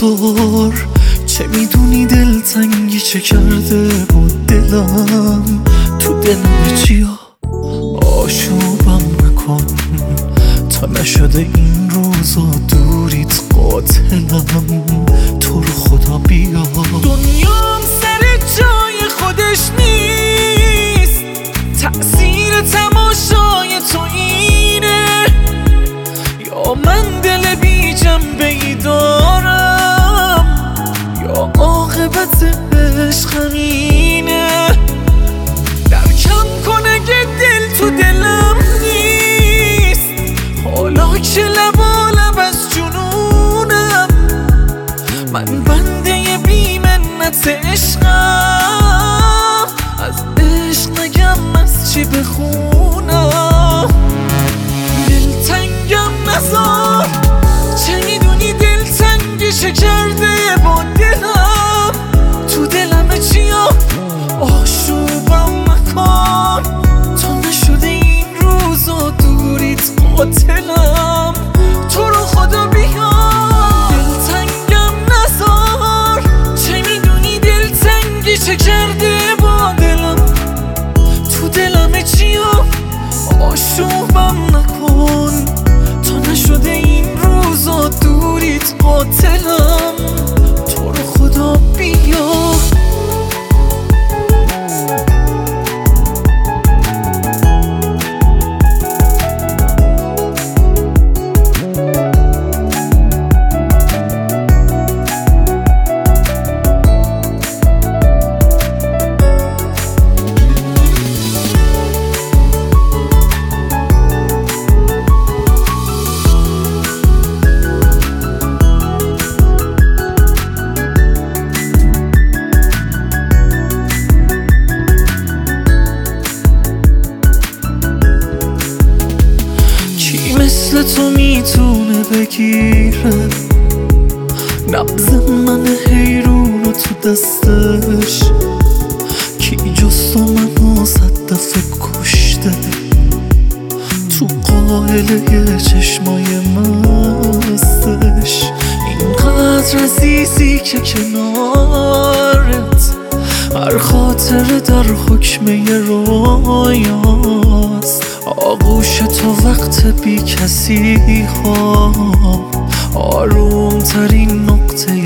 نزار. چه میدونی دلتنگی چه کرده با دلم، تو دلم چیا آشوبم نکن تا نشده این روزا دوریت قاتلم. تو رو خدا بیا. دنیام سر جای خودش نیست، تأثیر تماشای تو اینه، یا من دل بی جنبه ای دارم یا عاقبت عشق همینه. درکم کن اگه دل تو دلم نیست، حالا که لبالب از جنونم، من بنده بی منت عشقم، از عشق نگم از چی بخونم. دلتنگم نزار، چه میدونی دلتنگی چه کرده با دلم، تو دلم چیا آشوبم مکن تا نشده این روزا دوریت قاتلم. تو رو خدا بیا. دلتنگم نزار، چه میدونی دلتنگی چه کرده با دلم، تو دلم چیا آشوبم نکن تا نشده این روزا دوریت قاتلم. تو رو خدا بیا. مثل تو میتونه بگیره نبض من حیرون رو تو دستش، کی جز تو منو 100 دفعه کشته تو قاهله چشمای مستش. اینقدر عزیزی که کنارت هر خاطره در حکمه رویاست. آغوش تو وقت بی کسی ها آروم ترین نقطه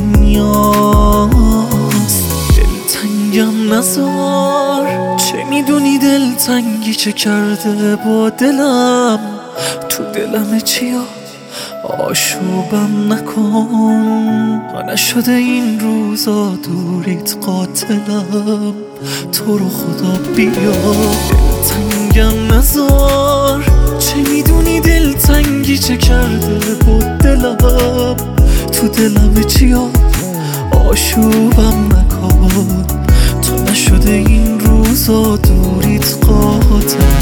دنیاست. دلتنگم نزار، چه میدونی دلتنگی چه کرده با دلم، تو دلم چیا آشوبم نکن تا نشده این روزا دوریت قاتلم. تو رو خدا بیا. دلتنگم نزار، چه میدونی دلتنگی چه کرده با دلم، تو دلم چیا آشوبم نکن تا نشده این روزا دوریت قاتلم.